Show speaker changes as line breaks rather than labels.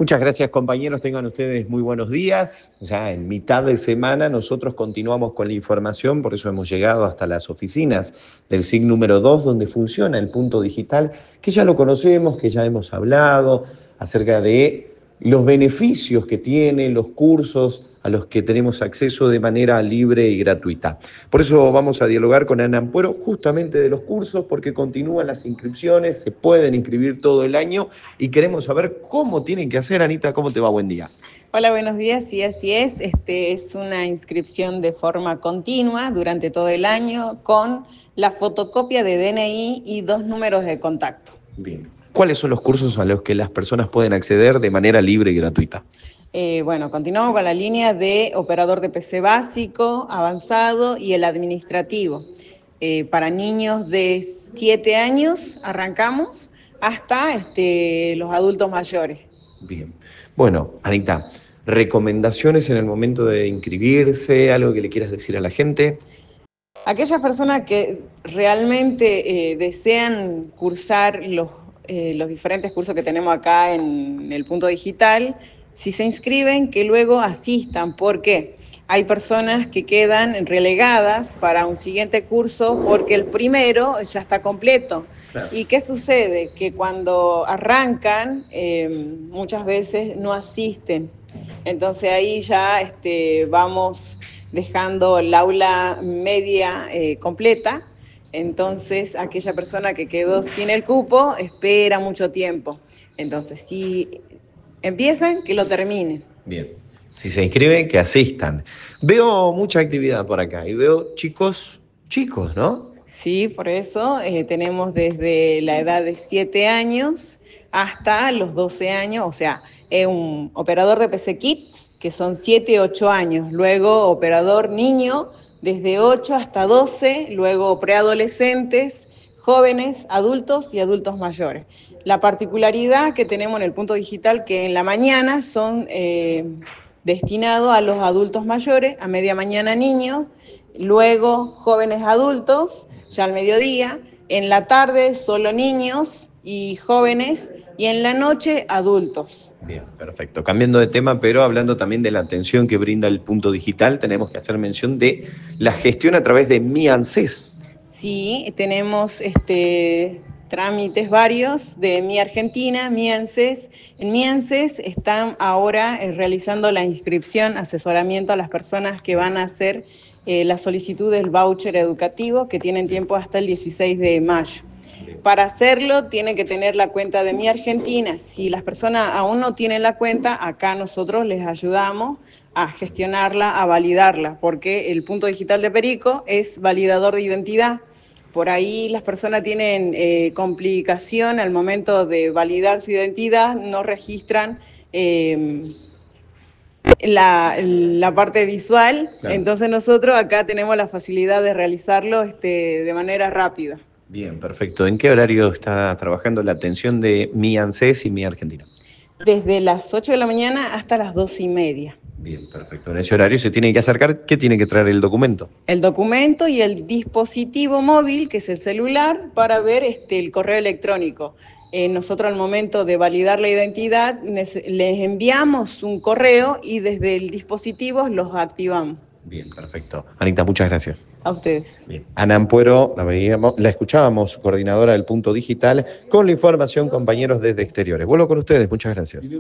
Muchas gracias, compañeros. Tengan ustedes muy buenos días. Ya en mitad de semana nosotros continuamos con la información, por eso hemos llegado hasta las oficinas del SIC número 2, donde funciona el punto digital, que ya lo conocemos, que ya hemos hablado acerca de los beneficios que tiene, los cursos a los que tenemos acceso de manera libre y gratuita. Por eso vamos a dialogar con Ana Ampuero justamente de los cursos, porque continúan las inscripciones, se pueden inscribir todo el año y queremos saber cómo tienen que hacer. Anita, ¿cómo te va? Buen día.
Hola, buenos días. Sí, así es. Es una inscripción de forma continua durante todo el año con la fotocopia de DNI y 2 números de contacto.
Bien. ¿Cuáles son los cursos a los que las personas pueden acceder de manera libre y gratuita?
Continuamos con la línea de operador de PC básico, avanzado y el administrativo. Para niños de 7 años arrancamos hasta los adultos mayores.
Bien. Bueno, Anita, ¿recomendaciones en el momento de inscribirse? ¿Algo que le quieras decir a la gente?
Aquellas personas que realmente desean cursar los diferentes cursos que tenemos acá en el punto digital, si se inscriben, que luego asistan, porque hay personas que quedan relegadas para un siguiente curso porque el primero ya está completo.
Claro.
¿Y qué sucede? Que cuando arrancan, muchas veces no asisten. Entonces ahí ya vamos dejando el aula media completa. Entonces aquella persona que quedó sin el cupo espera mucho tiempo. Entonces si empiezan, que lo terminen.
Bien. Si se inscriben, que asistan. Veo mucha actividad por acá y veo chicos, ¿no?
Sí, por eso tenemos desde la edad de 7 años hasta los 12 años, o sea, un operador de PC Kids, que son 7, 8 años, luego operador niño desde 8 hasta 12, luego preadolescentes, jóvenes, adultos y adultos mayores. La particularidad que tenemos en el punto digital que en la mañana son destinados a los adultos mayores, a media mañana niños, luego jóvenes adultos, ya al mediodía, en la tarde solo niños y jóvenes, y en la noche adultos.
Bien, perfecto. Cambiando de tema, pero hablando también de la atención que brinda el punto digital, tenemos que hacer mención de la gestión a través de Mi ANSES.
Sí, tenemos trámites varios de Mi Argentina, Mi ANSES. En Mi ANSES están ahora realizando la inscripción, asesoramiento a las personas que van a hacer la solicitud del voucher educativo, que tienen tiempo hasta el 16 de mayo. Para hacerlo tienen que tener la cuenta de Mi Argentina. Si las personas aún no tienen la cuenta, acá nosotros les ayudamos a gestionarla, a validarla, porque el punto digital de Perico es validador de identidad. Por ahí las personas tienen complicación al momento de validar su identidad, no registran la parte visual. Claro. Entonces nosotros acá tenemos la facilidad de realizarlo de manera rápida.
Bien, perfecto. ¿En qué horario está trabajando la atención de Mi ANSES y Mi Argentina?
Desde las 8 de la mañana hasta las 12:30.
Bien, perfecto. En ese horario se tiene que acercar. ¿Qué tiene que traer el documento?
El documento y el dispositivo móvil, que es el celular, para ver el correo electrónico. Nosotros al momento de validar la identidad les enviamos un correo y desde el dispositivo los activamos.
Bien, perfecto. Anita, muchas gracias.
A ustedes.
Bien. Ana Ampuero, la escuchábamos, coordinadora del punto digital, con la información, compañeros desde exteriores. Vuelvo con ustedes, muchas gracias.